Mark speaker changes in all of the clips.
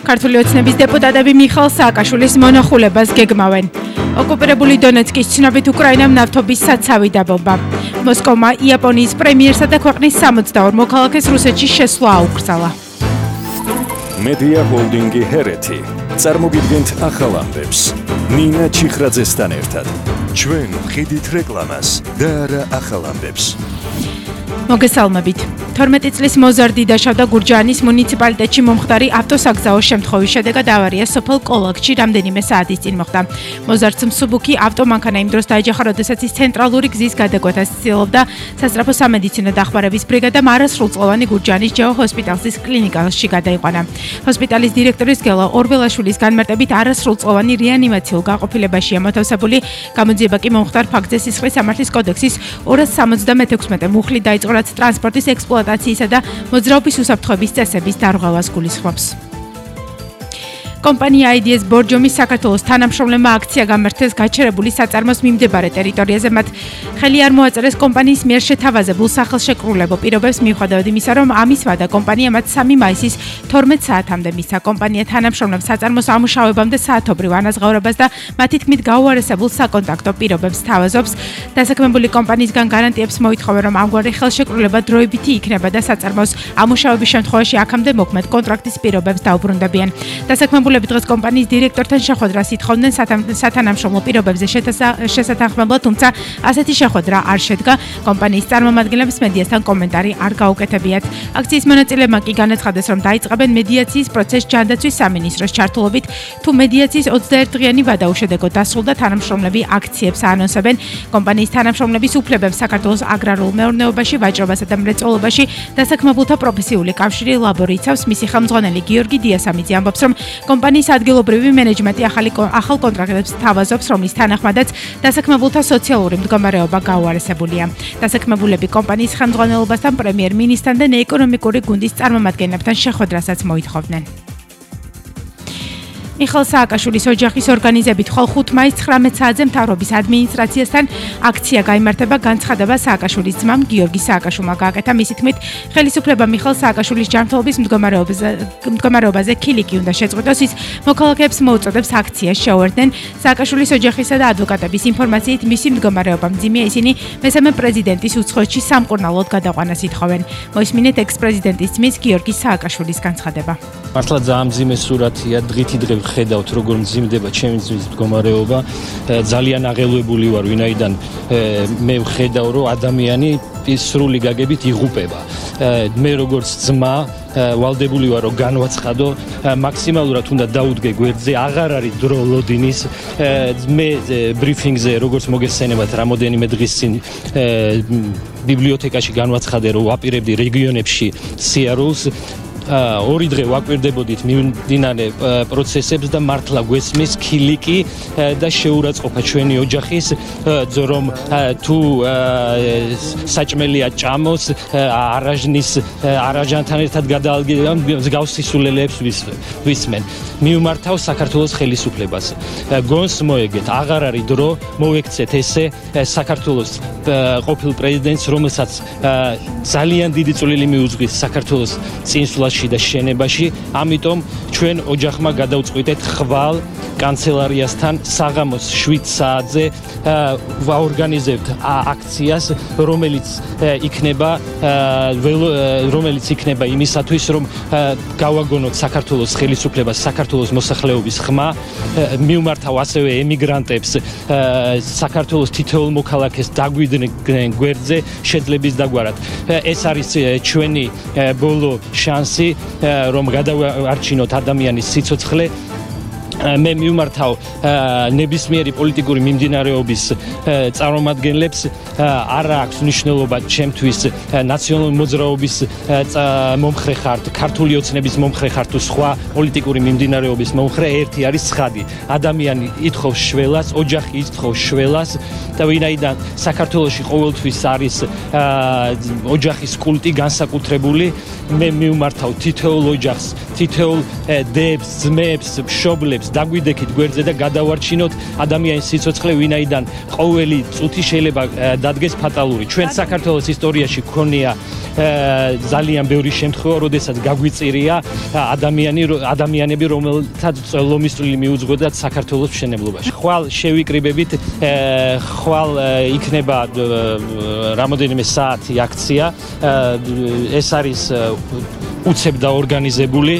Speaker 1: ქართული ოცნების დეპუტატები მიხეილ სააკაშვილის მონახულებას გეგმავენ. ოკუპირებული დონეცკის ცნობით უკრაინამ ნავთობის საცავი დაბომბა. მოსკოვმა იაპონიის პრემიერსა და ქვეყნის 62 მოქალაქეს რუსეთში შესვლა აუკრძალა.
Speaker 2: მედია ჰოლდინგი ჰერეთი წარმოგიდგენთ ახალ ამბებს. ნინა ჩიხრაძესთან ერთად. ჩვენ ვხედით რეკლამას და არა ახალ ამბებს.
Speaker 1: მოგესალმებით. 12 წლის მოზარდი დაშავდა გურჯაანის მუნიციპალიტეტში მომხდარი ავტოსაგზაო შემთხვევის შედეგად ავარია სოფელ კოლაქში რამდენიმე საათის წინ მოხდა. მოზარდს მსუბუქი ავტომანქანა იმ დროს დაეჯახა, როდესაც ის ცენტრალური გზის გადაკვეთას ცდილობდა. სასწრაფო სამედიცინო დახმარების ბრიგადამ არასრულწლოვანი გურჯაანის ჯეო ჰოსპიტალსის კლინიკაში გადაიყვანა. ჰოსპიტალის დირექტორის გელა ორბელაშვილის განმარტებით არასრულწლოვანი რეანიმაციულ გაყოფილებაშია მოთავსებული. გამოძიება კი მომხდარ ფაქტზე სისხლის სამართლის კოდექსის 276 მუხლი დაიწყო, რაც ტრანსპორტის ექსპლუატაციისა და მოძრაობის უსაფრთხოების წესების დარღვევას გულისხმობს. კომპანია IDS ბორჯომის საქართველოს თანამშრომლებმა აქცია გამართეს გაჩერებული საწარმოს მიმდებარე ტერიტორიაზე. მათ ხელი არ მოაწერეს კომპანიის მიერ შეთავაზებულ სახელშეკრულებო პირობებს, მიუხედავად იმისა, რომ ამის ვადა კომპანია მათ 3 მაისის 12 საათამდე მისცა. კომპანია თანამშრომლებს საწარმოს ამუშავებამდე საათობრივ ანაზღაურებას და მათი თქმით გაუარესებულ საკონტაქტო პირობებს თავაზობს. დასაქმებული კომპანიისგან გარანტიებს მოითხოვა, რომ ამგვარი ხელშეკრულება დროებითი იქნება და საწარმოს ამუშავების შემთხვევაში აქამდე მოქმედ კონტრაქტის პირობებს დაუბრუნდებიან. დასაქმებული დღეს კომპანიის დირექტორთან შეხვედრას ითხოვდნენ სათანამშრომლო პირობებზე შესათანხმებლად, თუმცა ასეთი შეხვედრა არ შედგა. კომპანიის წარმომადგენლებს მედიასთან კომენტარი არ გაუკეთებიათ. აქციის მონაწილეებმა კი განაცხადეს, რომ დაიწყებენ მედიაციის პროცესს ჯანდაცვის სამინისტროს ჩართულობით. თუ მედიაციის 21 დღიანი ვადა უშედეგო დასრულდა, თანამშრომლები აქციებს აანონსებენ. კომპანიის თანამშრომლების უფლებებს საქართველოს აგრარულ მეურნეობაში, ვაჭრობასა და მრეწველობაში დასაქმებულთა პროფესიული კავშირი ლაბორი იცავს. მისი ხელმძღვანელი გიორგი დიასამიძე ამბობს, რომ კომპანიის ადგილობრივი მენეჯმენტი ახალ კონტრაქტებს თავაზობს, რომლის თანახმადაც დასაქმებულთა სოციალური მდგომარეობა გაუარესებულია. დასაქმებულები კომპანიის ხელმძღვანელობასთან, პრემიერ-მინისტრთან და ეკონომიკური გუნდის წარმომადგენლებთან შეხვედრასაც მოითხოვდნენ. მიხეილ სააკაშვილის ოჯახის ორგანიზებით ხვალ 5 მაისს 19 საათზე მთავრობის ადმინისტრაციასთან აქცია გაიმართება. განცხადება სააკაშვილის ძმამ გიორგი სააკაშვილმა გააკეთა. მისი თქმით, ხელისუფლება მიხეილ სააკაშვილის ჯანმრთელობის მდგომარეობაზე ქილიკი უნდა შეწყვიტოს. ის მოქალაქეებს მოუწოდებს აქციას შეუერთდნენ. სააკაშვილის ოჯახისა და ადვოკატების ინფორმაციით, მისი მდგომარეობა მძიმეა, ისინი მესამე პრეზიდენტის უცხოეთში სამკურნალოდ გადაყვანას ითხოვენ. მოისმინეთ ექს-პრეზიდენტის ძმის გიორგი სააკაშვილის განცხადება.
Speaker 3: მართლა ძალიან მძიმე სურათია, დღითი დღე ხედავთ როგორ მძიმდება ჩემი ძმის მდგომარეობა. ძალიან აღელვებული ვარ, ვინაიდან მე ვხედავ, რომ ადამიანი სრული გაგებით იღუპება. მე როგორც ძმა ვალდებული ვარ, რომ განვაცხადო, მაქსიმალურად უნდა დაუდგე გვერდზე, აღარ არის დრო ლოდინის. მე ბრიფინგზე როგორც მოგესცენებათ რამოდენიმე დღის წინ ბიბლიოთეკაში განვაცხადე, რომ ვაპირებდი რეგიონებში სიარულს. 2 დღე ვაკვირდებოდით მიმდინარე პროცესებს და მართლა გვესმის ქილიკი და შეურაცხყოფა ჩვენი ოჯახის, რომ თუ საჭმელია ჭამოს, არაჟანთან ერთად გადაალგება, მსგავს სისულელეებს ვისმენ. მიუმართავ საქართველოს ხელისუფლებას. გონს მოეგეთ, აღარ არის დრო მოვექცეთ ესე საქართველოს ყოფილ პრეზიდენტს, რომელსაც ძალიან დიდი წვლილი მიუძღვის საქართველოს წინსვლაში და შენებაში. ამიტომ ჩვენ ოჯახმა გადავწყვიტეთ ხვალ კანცელარიასთან საღამოს 7 საათზე ვაორგანიზებთ აქციას, რომელიც იქნება იმისათვის, რომ გავაგონოთ საქართველოს ხელისუფლებას, საქართველოს მოსახლეობის ხმა. მიუმართავ ასევე ემიგრანტებს, საქართველოს თითოეულ მოქალაქეს დაგვიდნენ გვერდზე შეძლების დაგვარად. ეს არის ჩვენი ბოლო შანსი, რომ გადავარჩინოთ ადამიანის სიცოცხლე. მე მიუმართავ ნებისმიერი პოლიტიკური მიმდინარეობის წარმომადგენლებს. არ აქვს მნიშვნელობა ჩემთვის ნაციონალური მოძრაობის მომხრე ხართ, ქართული ოცნების მომხრე ხართ თუ სხვა პოლიტიკური მიმდინარეობის მომხრე. ერთი არის ცხადი. ადამიანი ითხოვს შველას, ოჯახი ითხოვს შველას და ვინაიდან საქართველოში ყოველთვის არის ოჯახის კულტი განსაკუთრებული, მე მიუმართავ თითოეულ ოჯახს, თითოეულ დებს, ძმებს, მშობლებს, დაგვიდექით გვერდზე და გადავარჩინოთ ადამიანის სიცოცხლე, ვინაიდან ყოველი წუთი შეიძლება დადგეს ფატალური. ჩვენ საქართველოს ისტორიაში გქონია ძალიან ბევრი შემთხვევა, როდესაც გაგვიწირია ადამიანები, რომელთაც ლომისწრილი მიუძღვედათ საქართველოს მშენებლობაში. ხვალ შევიკრიბებით, ხვალ იქნება რამოდენიმე საათი აქცია. ეს არის უცებ დაორგანიზებული.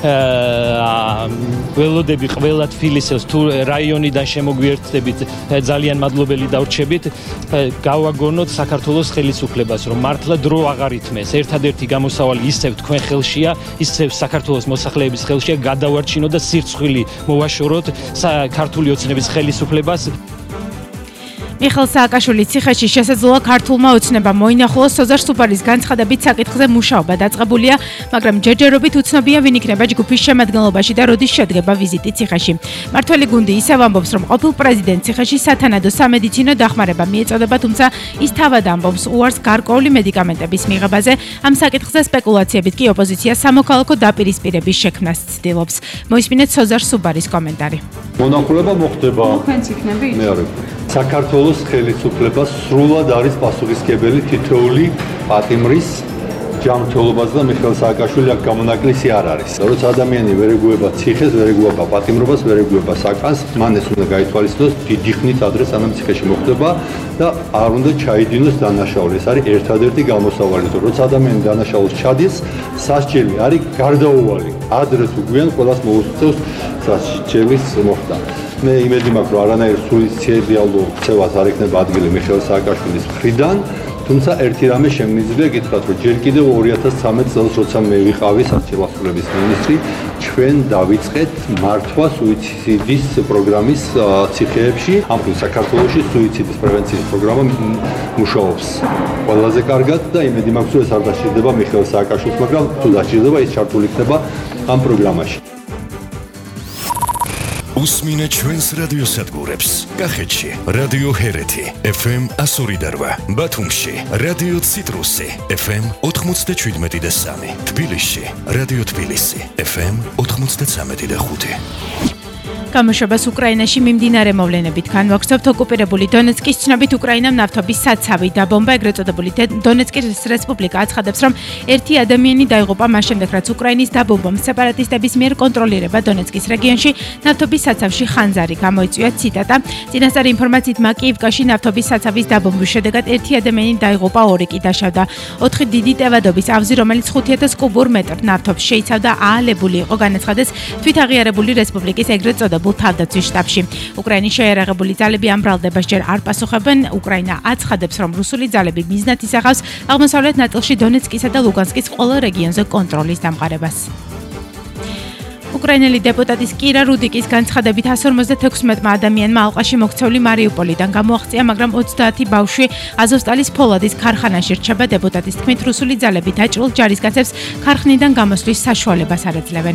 Speaker 3: ველოდები ყველა თბილისელს თუ რაიონიდან შემოგვიერთდებით, ძალიან მადლობელი დავრჩებით. გავაგონოთ საქართველოს ხელისუფლებას, რომ მართლა დრო აღარ ითმეს. ერთადერთი გამოსავალი ისევ თქვენ ხელშია, ისევ საქართველოს მოსახლეების ხელშია, გადავარჩინოთ და სირცხვილი მოვაშოროთ ქართული ოცნების ხელისუფლებას.
Speaker 1: მიხეილ სააკაშვილის ციხეში შესაძლოა ქართულმა ოცნებამ მოინახულოს სოზარ სუბარის განცხადებით საკითხზე მუშაობა დაწყებულია, მაგრამ ჯერჯერობით უცნობია ვინ იქნება ჯგუფის შემადგენლობაში და როდის შედგება ვიზიტი ციხეში. მართველი გუნდი ისევ ამბობს, რომ ყოფილ პრეზიდენტ ციხეში სათანადო სამედიცინო დახმარება მიეწოდება, თუმცა ის თავად ამბობს უარს გარკვეული მედიკამენტების მიღებაზე. ამ საკითხზე სპეკულაციებით კი ოპოზიცია სამოქალაქო დაპირისპირების შექმნას ცდილობს. მოისმინეთ სოზარ სუბარის კომენტარი.
Speaker 4: მონახულება მოხდება.
Speaker 5: თქვენც იქნებით?
Speaker 4: საქართველოს ხელისუფლება სრულად არის პასუხისმგებელი თითოეული პატიმრის ჯანმრთელობაზე და მიხეილ სააკაშვილი აქ გამონაკლისი არ არის. როცა ადამიანი ვერ ეგუება ციხეს, ვერ ეგუება პატიმრობას, ვერ ეგუება საკანს, მან ეს უნდა გაითვალისწინოს დიდი ხნით ადრე სანამ ციხეში მოხდება და არ უნდა ჩაიდინოს დანაშაული. ეს არის ერთადერთი გამოსავალი, რომ როცა ადამიანი დანაშაულს ჩადის, სასჯელი არის გარდაუვალი. ადრე თუ გვიან ყველას მოუსწევს სასჯელის მოხდა. მე იმედი მაქვს, რომ არანაირ სუიციდიალურ ქცევას არ ექნება ადგილი მიხეილ სააკაშვილის მხრიდან, თუმცა ერთი რამე შემიძლია გითხრათ, რომ ჯერ კიდევ 2013 წელს, როცა მე ვიყავი სასწავლებლების მინისტრი, ჩვენ დავიწყეთ მართვა სუიციდის პროგრამის ციხეებში. ამ საქართველოში სუიციდის პრევენციის პროგრამა მუშაობს ყველაზე კარგად და იმედი მაქვს, რომ ეს არ დასჭირდება მიხეილ სააკაშვილს, მაგრამ თუ დასჭირდება, ის ჩართული იქნება ამ პროგრამაში.
Speaker 2: უსმინე ჩვენს რადიოსადგურებს. კახეთში რადიო ჰერეთი FM 102.8, ბათუმში რადიო ციტრუსი FM 97.3, თბილისში რადიო თბილისი FM 93.5.
Speaker 1: გამოშვებას უკრაინაში მიმდინარე მოვლენებით განვაგრძობთ. ოკუპირებული დონეცკის ცნობით უკრაინამ ნავთობის საცავი დაბომბა. ეგრეთ წოდებული დონეცკის რესპუბლიკა აცხადებს, რომ ერთი ადამიანი დაიღუპა მას შემდეგ, რაც უკრაინის დაბომბამ სეპარატისტების მიერ კონტროლირება დონეცკის რეგიონში ნავთობის საცავში ხანძარი გამოიწვია. ციტატა: წინასწარი ინფორმაციით მაკიევკაში ნავთობის საცავის დაბომბვის შედეგად ერთი ადამიანი დაიღუპა, ორი კი დაშავდა. 4 დიდი ტევადობის ავზი, რომელიც 5000 კუბურ მეტრ ნავთობს შეიცავდა, აალებული იყო, განაცხადეს თვითაღიარებული რესპუბლიკის ეგრეთ წოდებული თავდაცვის შტაბში. უკრაინის შეიარაღებული ძალები ამ ბრალდებას ჯერ არ პასუხებენ. უკრაინა აცხადებს, რომ რუსული ძალები მიზნად ისახავს აღმოსავლეთ ნაწილში დონეცკისა და ლუგანსკის ყველა რეგიონზე კონტროლის დამყარებას. უკრაინელი დეპუტატის კირა რუდიკის განცხადებით 156 ადამიანმა ალყაში მოქცეული მარიუპოლიდან გამოაღწია, მაგრამ 30 ბავშვი აზოვსტალის ფოლადის ქარხანაში რჩება. დეპუტატის თქმით, რუსული ძალები დაჭრილ ჯარისკაცებს ქარხნიდან გამოსვლის საშუალებას არ ეძლევენ.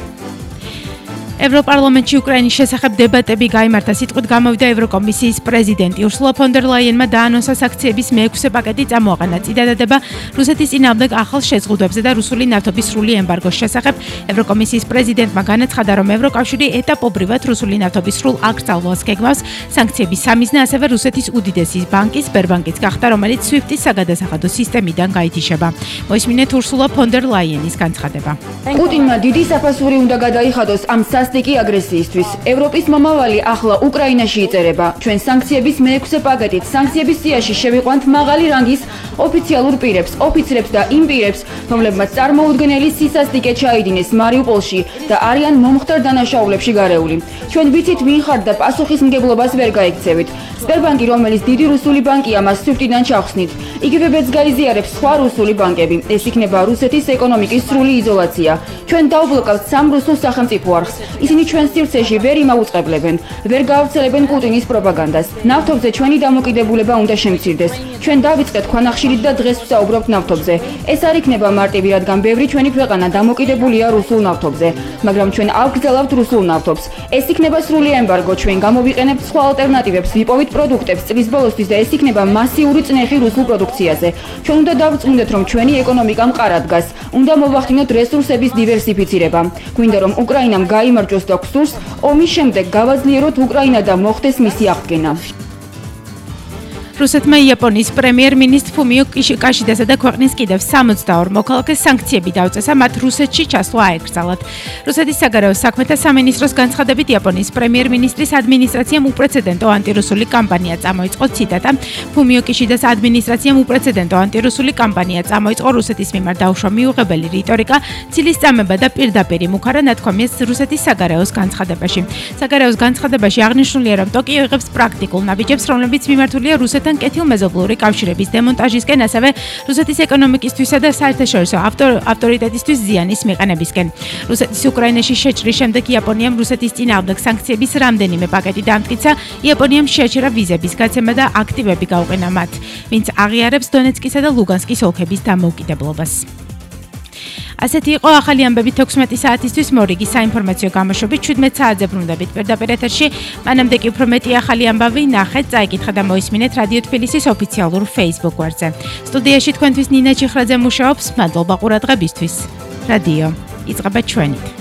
Speaker 1: ევროპარლამენტში უკრაინის შესახებ დებატები გაიმართა. სიტყვით გამოვიდა ევროკომისიის პრეზიდენტი. ურსულა ფონ დერ ლაიენმა დაანონსა საქციების მეექვსე პაკეტი წამოაყენა. წინადადება რუსეთის წინააღმდეგ ახალ შეზღუდვებზე და რუსული ნავთობის სრული ემბარგოს შესახებ. ევროკომისიის პრეზიდენტმა განაცხადა, რომ ევროკავშირი ეტაპობრივად რუსული ნავთობის სრულ აკრძალვას გეგმავს. სანქციების სამიზნე ასევე რუსეთის უდიდესი ბანკი სბერბანკიც გახდა, რომელიც SWIFT-ის საგადასახადო სისტემიდან გაითიშება. მოისმინეთ ურსულა ფონ დერ ლაიენის განცხადება.
Speaker 5: პუტინმა დიდი საფასური უნდა გადაიხადოს ამ სასტიკი აგრესიისთვის. ევროპის მომავალი ახლა უკრაინაში იწერება. ჩვენ სანქციების მეექვსე პაკეტით სანქციების სიაში შევიყვანთ მაღალი რანგის ოფიციალურ პირებს, ოფიცრებს და იმ პირებს, რომლებმაც წარმოუდგენელი სისასტიკე ჩაიდინეს მარიუპოლში და არიან მომხდარ დანაშაულებში გარეული. ჩვენ ვიცით ვინ ხართ და პასუხისმგებლობას ვერ გაიქცევით. სბერბანკი, რომელიც დიდი რუსული ბანკია, მას SWIFT-დან ჩახსნით. იგივე გაიზიარებს სხვა რუსული ბანკები. ეს იქნება რუსეთის ეკონომიკის სრული იზოლაცია. ჩვენ დავბლოკავთ სამ რუსულ სახელმწიფო არხს. ისინი ჩვენ სივრცეში ვერ იმაუწყებლებენ, ვერ გაავრცელებენ პუტინის პროპაგანდას. ნავთობზე ჩვენი დამოკიდებულება უნდა შემცირდეს. ჩვენ დავიწყეთ ქვანახშირით და დღეს ვსაუბრობთ ნავთობზე. ეს არ იქნება მარტივი, რადგან ბევრი ჩვენი ქვეყანა დამოკიდებულია რუსულ ნავთობზე, მაგრამ ჩვენ ავგზავნებთ რუსულ ნავთობს. ეს იქნება სრული ემბარგო, ჩვენ გამოვიყენებთ სხვა ალტერნატივებს, ვიპოვით პროდუქტებს წლის ბოლოსთვის და ეს იქნება მასიური წნეხი რუსულ პროდუქციაზე. ჩვენ უნდა დავწმუნდეთ, რომ ჩვენი ეკონომიკა მყარად დგას. უნდა მოვახდინოთ რესურსების დივერსიფიცირება. გვინდა რომ უკრაინამ გაიმარჯვოს და გსურს ომის შემდეგ გავაძლიეროთ უკრაინა და მოხდეს მისი აღდგენა.
Speaker 1: რუსეთმა იაპონიის პრემიერ-მინისტრ ფუმიო კიშიდასა და ქვეყნის კიდევ 62 მოქალაქეს სანქციები დაუწესა, მათ რუსეთში ჩასვლა აეკრძალათ. რუსეთის საგარეო საქმეთა სამინისტროს განცხადებით იაპონიის პრემიერ-მინისტრის ადმინისტრაციამ უპრეცედენტო ანტირუსული კამპანია წამოიწყო. ციტატა: ფუმიო კიშიდას ადმინისტრაციამ უპრეცედენტო ანტირუსული კამპანია წამოიწყო, რუსეთის მიმართ დაუშვა მიუღებელი რიტორიკა, ცილის წამება და პირდაპირი მუქარა, ნათქვამია რუსეთის საგარეოს განცხადებაში. საგარეოს განცხადებაში აღნიშნულია, რომ ტოკიო იღებს პრაქტიკულ ნაბიჯებს, რომლებიც მიმართულია რუსეთთან კეთილმეზობლური კავშირების დემონტაჟისკენ, ასევე რუსეთის ეკონომიკისთვისა და საერთაშორისო ავტორიტეტისთვის ზიანის მიყენებისკენ. რუსეთის უკრაინაში შეჭრის შემდეგ იაპონიამ რუსეთის წინააღმდეგ სანქციების რამდენიმე პაკეტი დამტკიცა. იაპონიამ შეაჩერა ვიზების გაცემა და აქტივები გაუყენა მათ, ვინც აღიარებს დონეცკისა და ლუგანსკის ოლქების დამოუკიდებლობას. ასეთი იყო ახალი ამბები 16 საათისთვის მორიგი საინფორმაციო გამოშვებით 17 საათზე ბრუნდებით პირდაპირ ეთერში. მანამდე კი უფრო მეტი ახალი ამბავი ნახეთ, წაიკითხეთ და მოისმინეთ რადიო თბილისის ოფიციალურ Facebook გვერდზე. სტუდიაში თქვენთვის ნინა ჩიხრაძე მუშაობს. მადლობა ყურადღებისთვის. რადიო იწყება ჩვენით.